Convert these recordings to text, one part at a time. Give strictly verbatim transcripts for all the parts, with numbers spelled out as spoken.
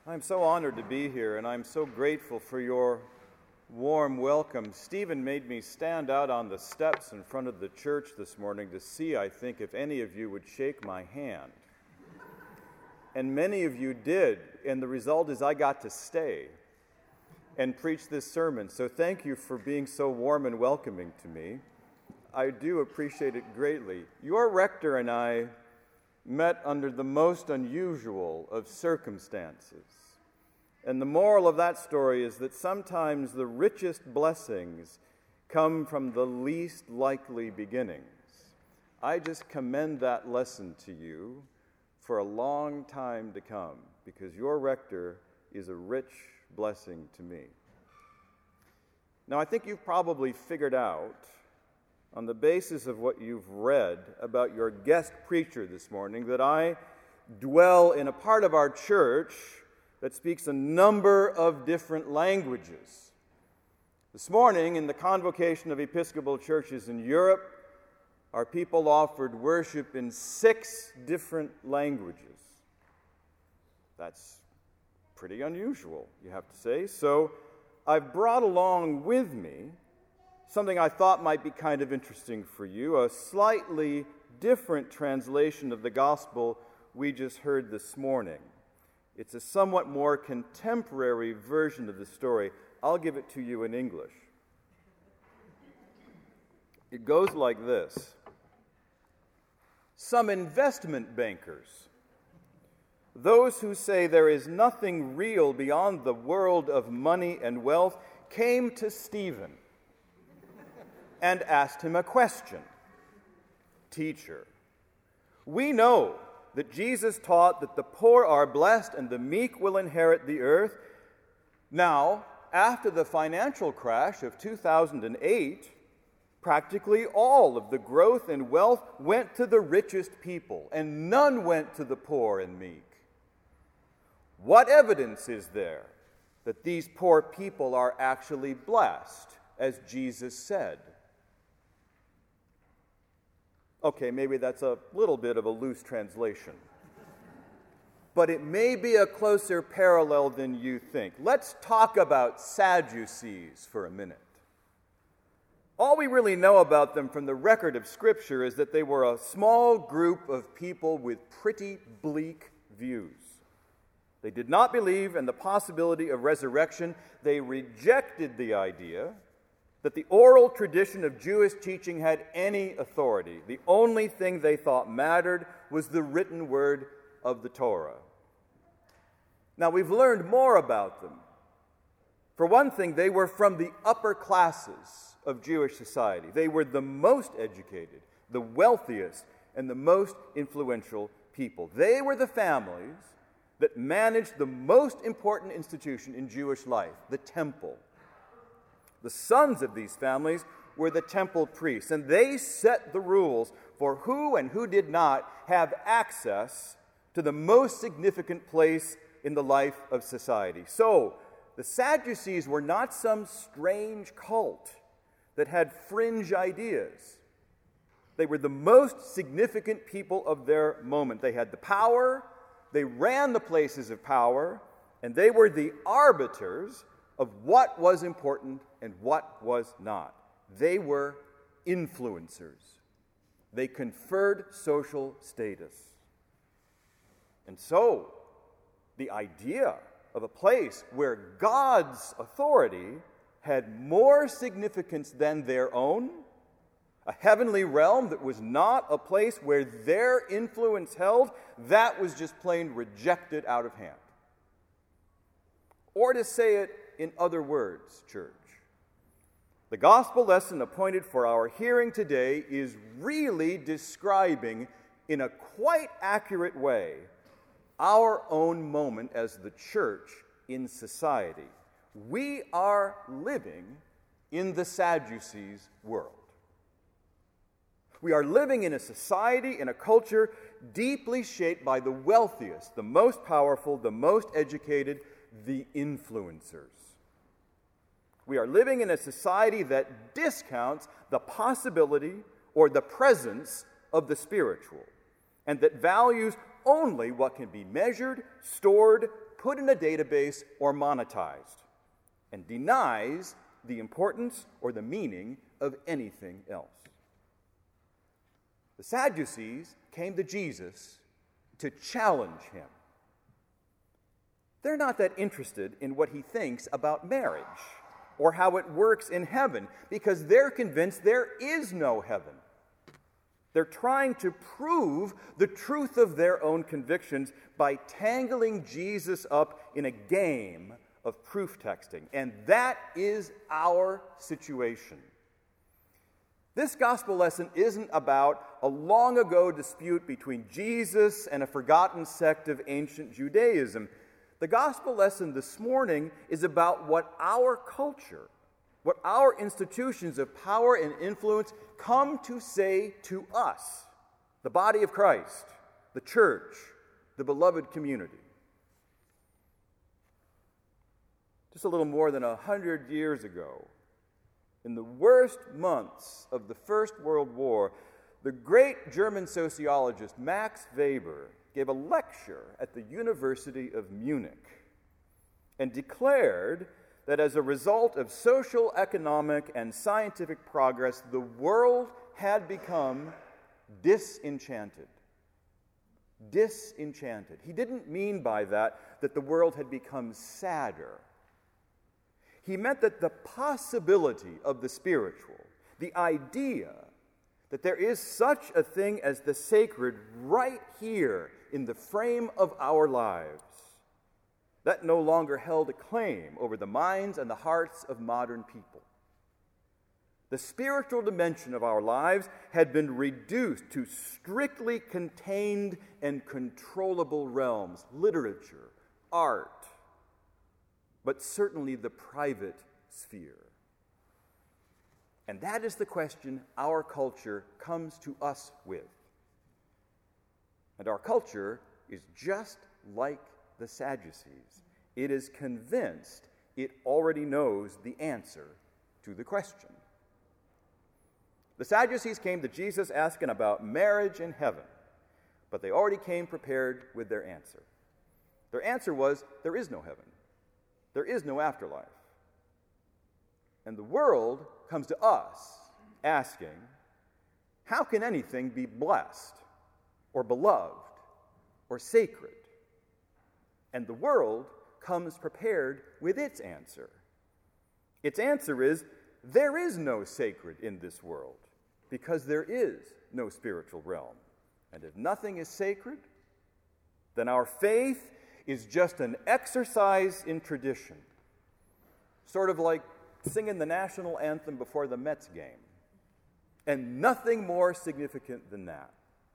I'm so honored to be here, and I'm so grateful for your warm welcome. Stephen made me stand out on the steps in front of the church this morning to see, I think, if any of you would shake my hand. And many of you did, and the result is I got to stay and preach this sermon. So thank you for being so warm and welcoming to me. I do appreciate it greatly. Your rector and I met under the most unusual of circumstances. And the moral of that story is that sometimes the richest blessings come from the least likely beginnings. I just commend that lesson to you for a long time to come, because your rector is a rich blessing to me. Now, I think you've probably figured out, on the basis of what you've read about your guest preacher this morning, that I dwell in a part of our church that speaks a number of different languages. This morning, in the Convocation of Episcopal Churches in Europe, our people offered worship in six different languages. That's pretty unusual, you have to say. So I've brought along with me something I thought might be kind of interesting for you, a slightly different translation of the gospel we just heard this morning. It's a somewhat more contemporary version of the story. I'll give it to you in English. It goes like this. Some investment bankers, those who say there is nothing real beyond the world of money and wealth, came to Stephen and asked him a question. Teacher, we know that Jesus taught that the poor are blessed and the meek will inherit the earth. Now, after the financial crash of two thousand eight, practically all of the growth and wealth went to the richest people, and none went to the poor and meek. What evidence is there that these poor people are actually blessed, as Jesus said? Okay, maybe that's a little bit of a loose translation. But it may be a closer parallel than you think. Let's talk about Sadducees for a minute. All we really know about them from the record of Scripture is that they were a small group of people with pretty bleak views. They did not believe in the possibility of resurrection. They rejected the idea that the oral tradition of Jewish teaching had any authority. The only thing they thought mattered was the written word of the Torah. Now, we've learned more about them. For one thing, they were from the upper classes of Jewish society. They were the most educated, the wealthiest, and the most influential people. They were the families that managed the most important institution in Jewish life, the temple. The sons of these families were the temple priests, and they set the rules for who and who did not have access to the most significant place in the life of society. So, the Sadducees were not some strange cult that had fringe ideas. They were the most significant people of their moment. They had the power, they ran the places of power, and they were the arbiters of what was important and what was not. They were influencers. They conferred social status. And so, the idea of a place where God's authority had more significance than their own, a heavenly realm that was not a place where their influence held, that was just plain rejected out of hand. Or to say it in other words, church, the gospel lesson appointed for our hearing today is really describing in a quite accurate way our own moment as the church in society. We are living in the Sadducees' world. We are living in a society, in a culture deeply shaped by the wealthiest, the most powerful, the most educated, the influencers. We are living in a society that discounts the possibility or the presence of the spiritual, and that values only what can be measured, stored, put in a database, or monetized, and denies the importance or the meaning of anything else. The Sadducees came to Jesus to challenge him. They're not that interested in what he thinks about marriage or how it works in heaven, because they're convinced there is no heaven. They're trying to prove the truth of their own convictions by tangling Jesus up in a game of proof texting. And that is our situation. This gospel lesson isn't about a long ago dispute between Jesus and a forgotten sect of ancient Judaism. The gospel lesson this morning is about what our culture, what our institutions of power and influence come to say to us, the body of Christ, the church, the beloved community. Just a little more than a hundred years ago, in the worst months of the First World War, the great German sociologist Max Weber gave a lecture at the University of Munich and declared that as a result of social, economic, and scientific progress, the world had become disenchanted. Disenchanted. He didn't mean by that that the world had become sadder. He meant that the possibility of the spiritual, the idea that there is such a thing as the sacred right here in the frame of our lives, that no longer held a claim over the minds and the hearts of modern people. The spiritual dimension of our lives had been reduced to strictly contained and controllable realms, literature, art, but certainly the private sphere. And that is the question our culture comes to us with. And our culture is just like the Sadducees. It is convinced it already knows the answer to the question. The Sadducees came to Jesus asking about marriage and heaven, but they already came prepared with their answer. Their answer was, there is no heaven. There is no afterlife. And the world comes to us asking, how can anything be blessed or beloved or sacred? And the world comes prepared with its answer. Its answer is, there is no sacred in this world because there is no spiritual realm. And if nothing is sacred, then our faith is just an exercise in tradition, sort of like singing the national anthem before the Mets game, and nothing more significant than that.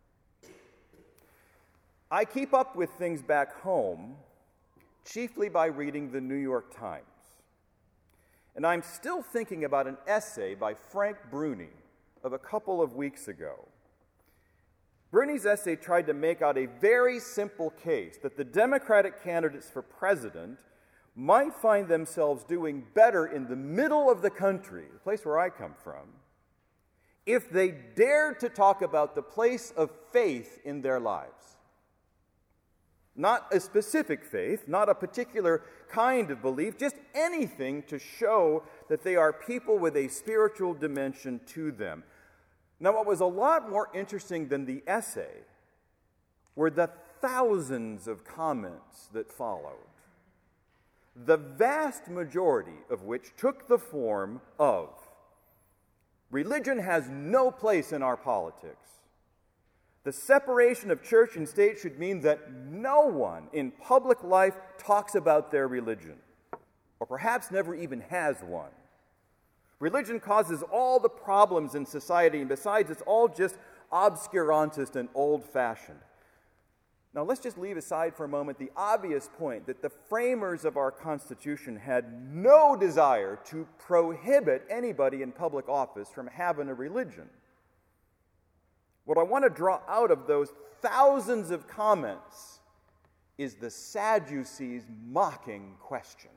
I keep up with things back home chiefly by reading the New York Times. And I'm still thinking about an essay by Frank Bruni of a couple of weeks ago. Bruni's essay tried to make out a very simple case that the Democratic candidates for president might find themselves doing better in the middle of the country, the place where I come from, if they dared to talk about the place of faith in their lives. Not a specific faith, not a particular kind of belief, just anything to show that they are people with a spiritual dimension to them. Now, what was a lot more interesting than the essay were the thousands of comments that followed, the vast majority of which took the form of, religion has no place in our politics. The separation of church and state should mean that no one in public life talks about their religion, or perhaps never even has one. Religion causes all the problems in society, and besides, it's all just obscurantist and old-fashioned. Now, let's just leave aside for a moment the obvious point that the framers of our Constitution had no desire to prohibit anybody in public office from having a religion. What I want to draw out of those thousands of comments is the Sadducees' mocking question.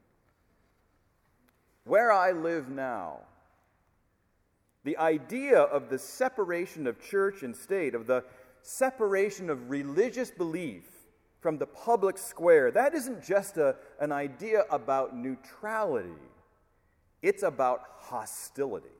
Where I live now, the idea of the separation of church and state, of the separation of religious belief from the public square, that isn't just a, an idea about neutrality. It's about hostility.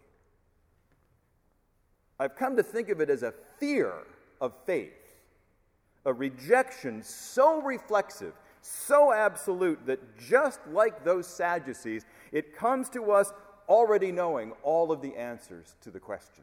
I've come to think of it as a fear of faith, a rejection so reflexive, so absolute, that just like those Sadducees, it comes to us already knowing all of the answers to the questions.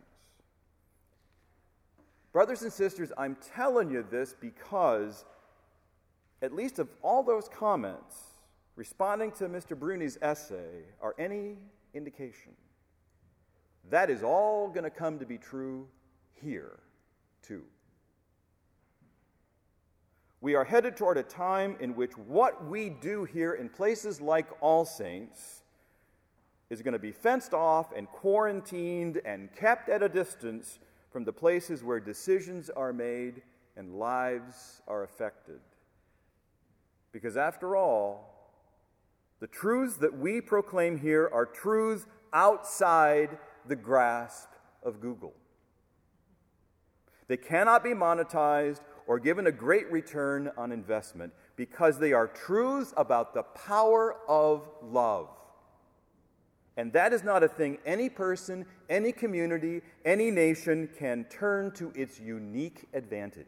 Brothers and sisters, I'm telling you this because, at least of all those comments responding to Mister Bruni's essay are any indication, that is all going to come to be true here, too. We are headed toward a time in which what we do here in places like All Saints is going to be fenced off and quarantined and kept at a distance from the places where decisions are made and lives are affected. Because after all, the truths that we proclaim here are truths outside the grasp of Google. They cannot be monetized or given a great return on investment because they are truths about the power of love. And that is not a thing any person, any community, any nation can turn to its unique advantage.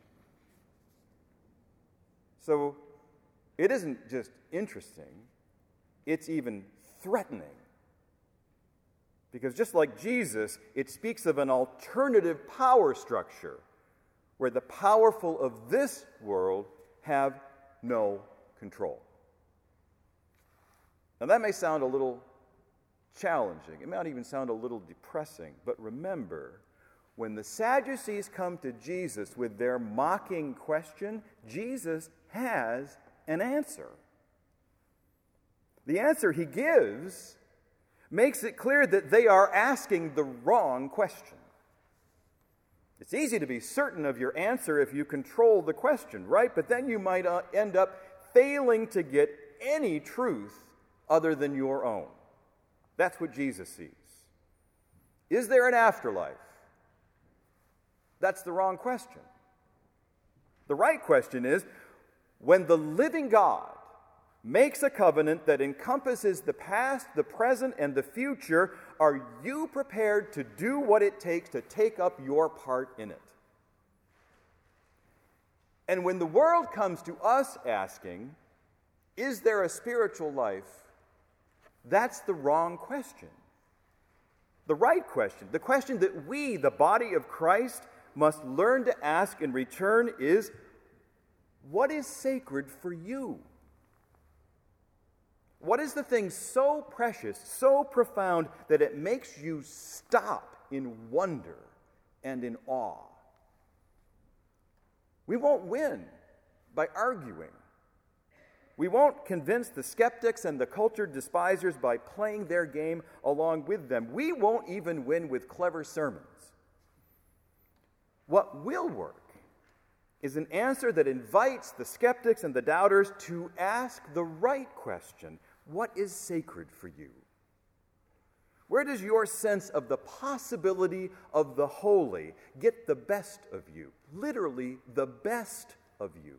So it isn't just interesting, it's even threatening. Because just like Jesus, it speaks of an alternative power structure where the powerful of this world have no control. Now that may sound a little challenging. It might even sound a little depressing. But remember, when the Sadducees come to Jesus with their mocking question, Jesus has an answer. The answer he gives makes it clear that they are asking the wrong question. It's easy to be certain of your answer if you control the question, right? But then you might uh, end up failing to get any truth other than your own. That's what Jesus sees. Is there an afterlife? That's the wrong question. The right question is, when the living God makes a covenant that encompasses the past, the present, and the future, are you prepared to do what it takes to take up your part in it? And when the world comes to us asking, is there a spiritual life? That's the wrong question. The right question, the question that we, the body of Christ, must learn to ask in return is, what is sacred for you? What is the thing so precious, so profound, that it makes you stop in wonder and in awe? We won't win by arguing. We won't convince the skeptics and the cultured despisers by playing their game along with them. We won't even win with clever sermons. What will work is an answer that invites the skeptics and the doubters to ask the right question. What is sacred for you? Where does your sense of the possibility of the holy get the best of you? Literally, the best of you.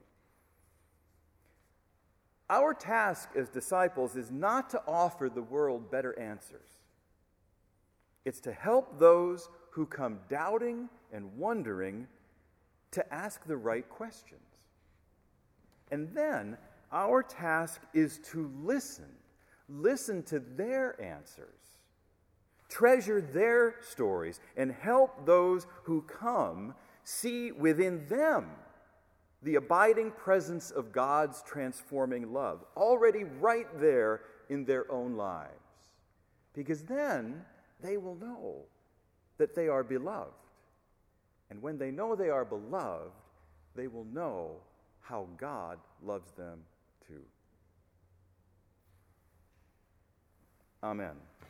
Our task as disciples is not to offer the world better answers. It's to help those who come doubting and wondering to ask the right questions. And then our task is to listen. Listen to their answers. Treasure their stories and help those who come see within them the abiding presence of God's transforming love, already right there in their own lives. Because then they will know that they are beloved. And when they know they are beloved, they will know how God loves them too. Amen.